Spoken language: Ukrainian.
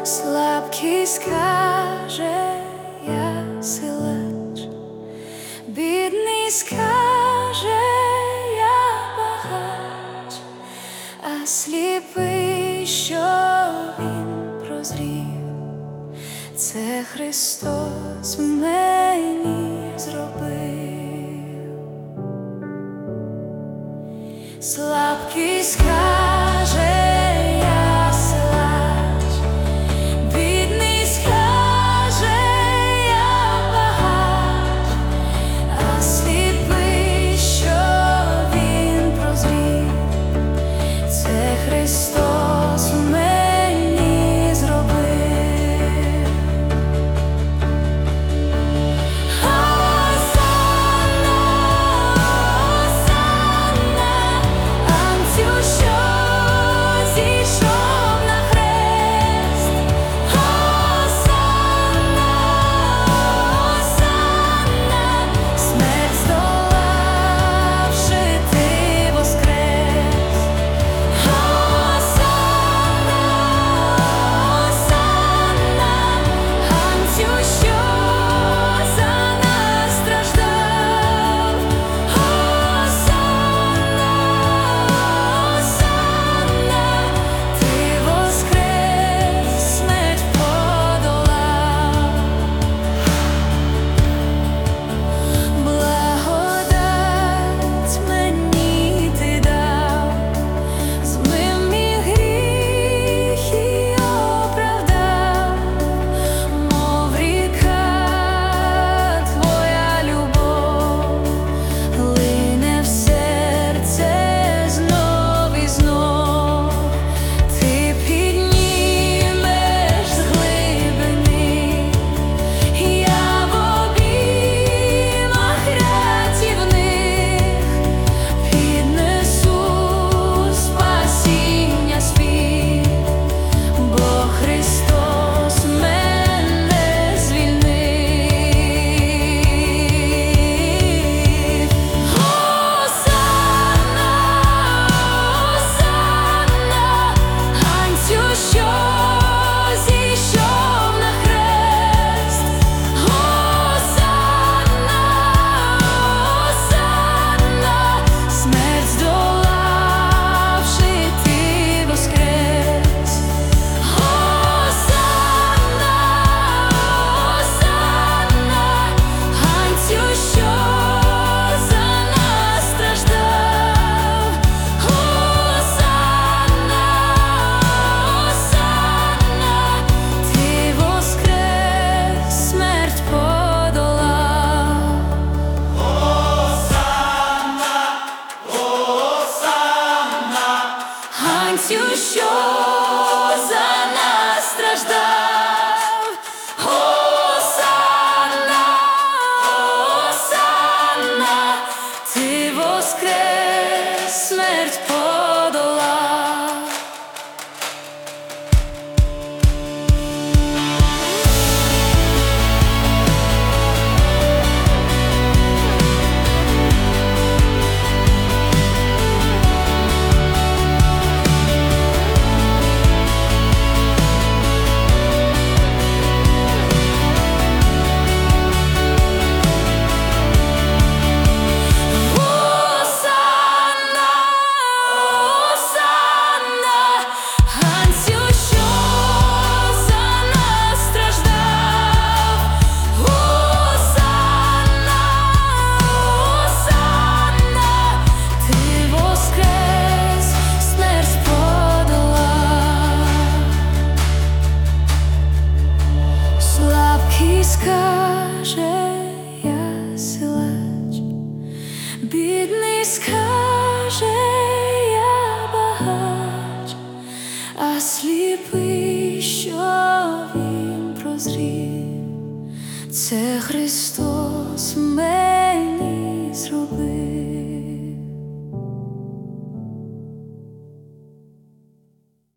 Слабкий скаже, я силач, бідний скаже, я багач, а сліпий, що він прозрів, це Христос мені зробив. Слабкий скаже, Христос мені зробив. Осанна, осанна, Анцю, що зійшов на хрест. Осанна, осанна, смерть здолавши, ти воскрес. Що за нас страждав. Осанна, осанна, ти воскрес, смерть подолав. Скаже, я силач, бідний скаже, я багач, а сліпий, що він прозрів, це Христос мені.